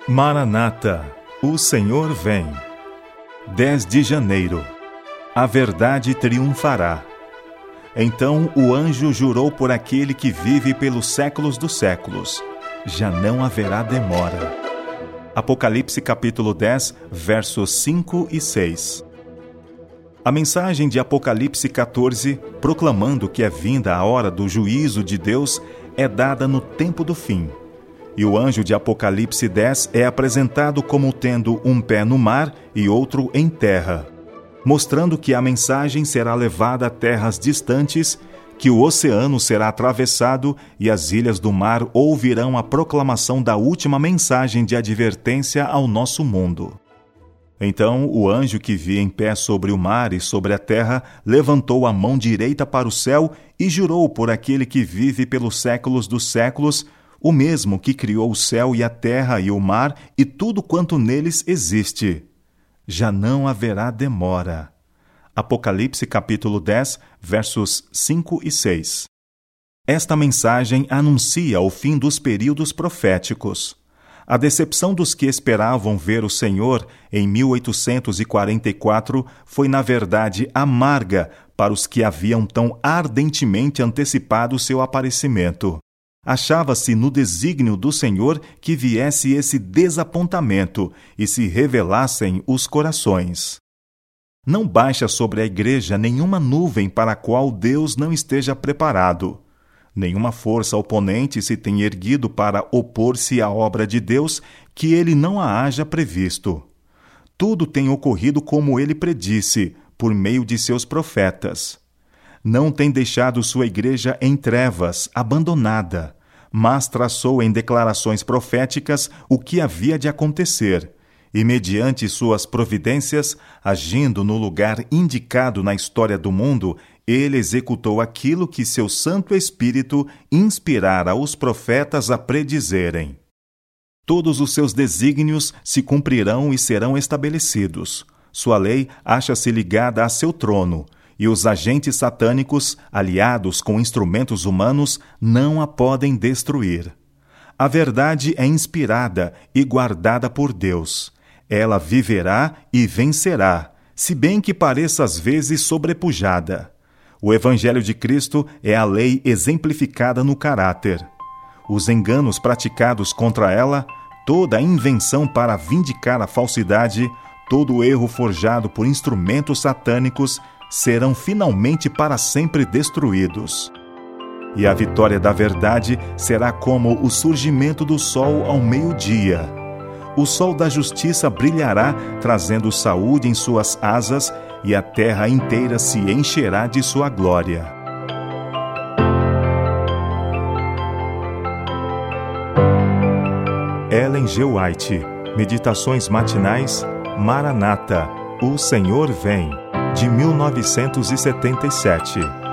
Maranata, o Senhor vem. 10 de janeiro. A verdade triunfará. Então o anjo jurou por aquele que vive pelos séculos dos séculos: já não haverá demora. Apocalipse capítulo 10, versos 5 e 6. A mensagem de Apocalipse 14, proclamando que é vinda a hora do juízo de Deus, é dada no tempo do fim. E o anjo de Apocalipse 10 é apresentado como tendo um pé no mar e outro em terra, mostrando que a mensagem será levada a terras distantes, que o oceano será atravessado e as ilhas do mar ouvirão a proclamação da última mensagem de advertência ao nosso mundo. Então o anjo que via em pé sobre o mar e sobre a terra levantou a mão direita para o céu e jurou por aquele que vive pelos séculos dos séculos, o mesmo que criou o céu e a terra e o mar e tudo quanto neles existe: já não haverá demora. Apocalipse capítulo 10, versos 5 e 6. Esta mensagem anuncia o fim dos períodos proféticos. A decepção dos que esperavam ver o Senhor em 1844 foi, na verdade, amarga para os que haviam tão ardentemente antecipado seu aparecimento. Achava-se no desígnio do Senhor que viesse esse desapontamento e se revelassem os corações. Não baixa sobre a igreja nenhuma nuvem para a qual Deus não esteja preparado. Nenhuma força oponente se tem erguido para opor-se à obra de Deus que ele não a haja previsto. Tudo tem ocorrido como ele predisse, por meio de seus profetas. Não tem deixado sua igreja em trevas, abandonada, mas traçou em declarações proféticas o que havia de acontecer, e mediante suas providências, agindo no lugar indicado na história do mundo, ele executou aquilo que seu Santo Espírito inspirara os profetas a predizerem. Todos os seus desígnios se cumprirão e serão estabelecidos. Sua lei acha-se ligada a seu trono, e os agentes satânicos, aliados com instrumentos humanos, não a podem destruir. A verdade é inspirada e guardada por Deus. Ela viverá e vencerá, se bem que pareça às vezes sobrepujada. O Evangelho de Cristo é a lei exemplificada no caráter. Os enganos praticados contra ela, toda a invenção para vindicar a falsidade, todo o erro forjado por instrumentos satânicos, serão finalmente para sempre destruídos. E a vitória da verdade será como o surgimento do sol ao meio-dia. O sol da justiça brilhará, trazendo saúde em suas asas, e a terra inteira se encherá de sua glória. Ellen G. White, Meditações Matinais, Maranata, o Senhor vem, de 1977.